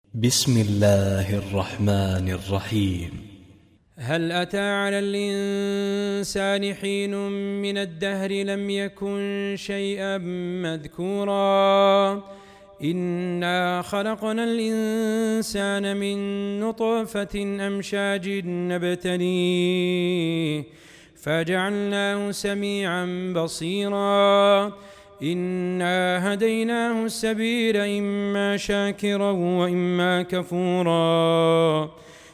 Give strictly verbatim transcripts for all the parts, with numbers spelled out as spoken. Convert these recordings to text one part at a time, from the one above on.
بسم الله الرحمن الرحيم. هل أتى على الإنسان حين من الدهر لم يكن شيئا مذكورا إنا خلقنا الإنسان من نطفة أمشاج نبتليه فجعلناه سميعا بصيرا إنا هديناه السبيل إما شاكرا وإما كفورا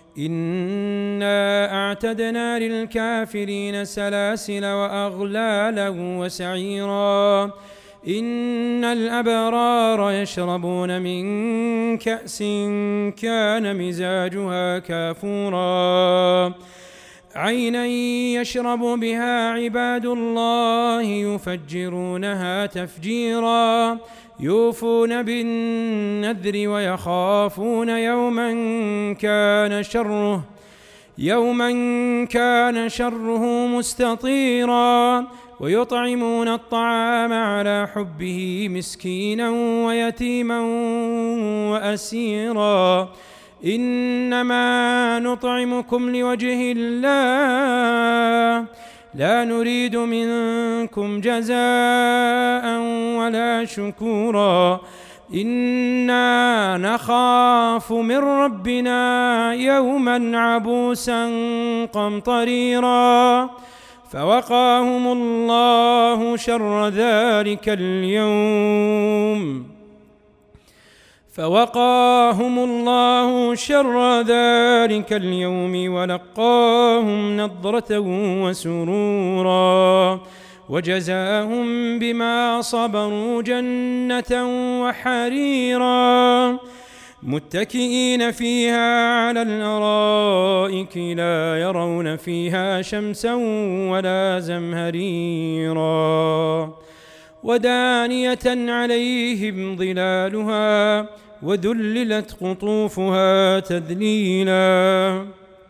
إنا أعتدنا للكافرين سلاسل وأغلالا وسعيرا إن الأبرار يشربون من كأس كان مزاجها كافورا عينا يشرب بها عباد الله يفجرونها تفجيرا يوفون بالنذر ويخافون يوما كان شره يوما كان شره مستطيرا ويطعمون الطعام على حبه مسكينا ويتيما وأسيرا إنما نطعمكم لوجه الله لا نريد منكم جزاء ولا شكورا إنا نخاف من ربنا يوما عبوسا قمطريرا فوقاهم الله شر ذلك اليوم فوقاهم الله شر ذلك اليوم ولقاهم نضرة وسرورا وجزاهم بما صبروا جنة وحريرا متكئين فيها على الأرائك لا يرون فيها شمسا ولا زمهريرا ودانية عليهم ظلالها وذللت قطوفها تذليلا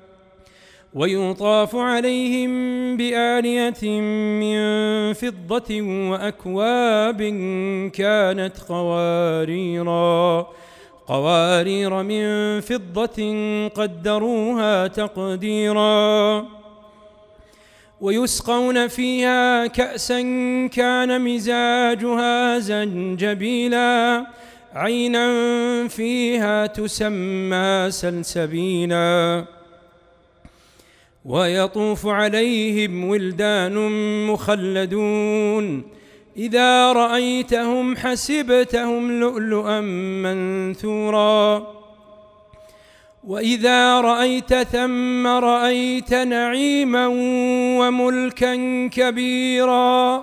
ويطاف عليهم بآنية من فضة وأكواب كانت قواريرا قوارير من فضة قدروها تقديرا ويسقون فيها كأسا كان مزاجها زنجبيلا عينا فيها تسمى سلسبيلا ويطوف عليهم ولدان مخلدون إذا رأيتهم حسبتهم لؤلؤا منثورا وإذا رأيت ثم رأيت نعيما وملكا كبيرا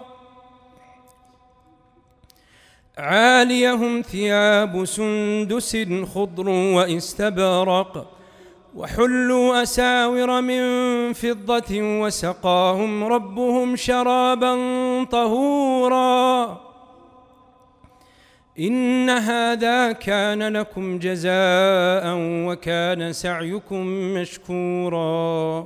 عاليهم ثياب سندس خضر واستبرق وحلوا أساور من فضة وسقاهم ربهم شرابا طهورا إن هذا كان لكم جزاء وكان سعيكم مشكورا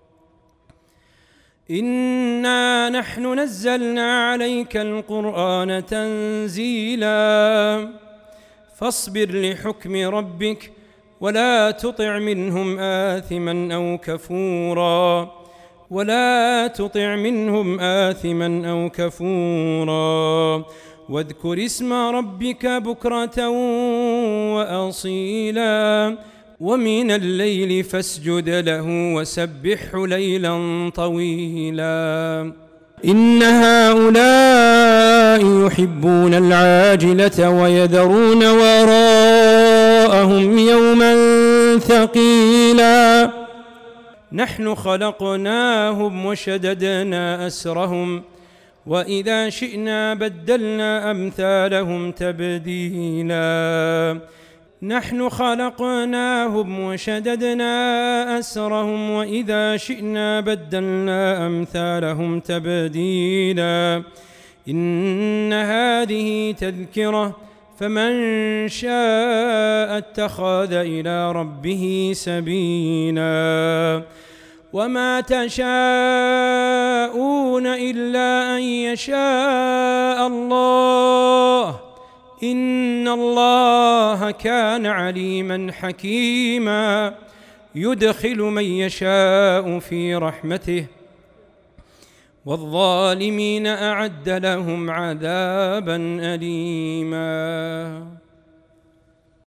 إنا نحن نزلنا عليك القرآن تنزيلا فاصبر لحكم ربك ولا تطع منهم آثما أو كفورا ولا تطع منهم آثما أو كفورا واذكر اسم ربك بكرة وأصيلا ومن الليل فاسجد له وسبحه ليلا طويلا إن هؤلاء يحبون العاجلة ويذرون وراءهم يوما ثقيلا نحن خلقناهم وشددنا أسرهم وإذا شئنا بدلنا أمثالهم تبديلا نحن خلقناهم وشددنا أسرهم وإذا شئنا بدلنا أمثالهم تبديلا إن هذه تذكرة فمن شاء اتخذ إلى ربه سبيلا وما تشاءون إلا أن يشاء الله إن الله كان عليما حكيما يدخل من يشاء في رحمته والظالمين أعد لهم عذابا أليما.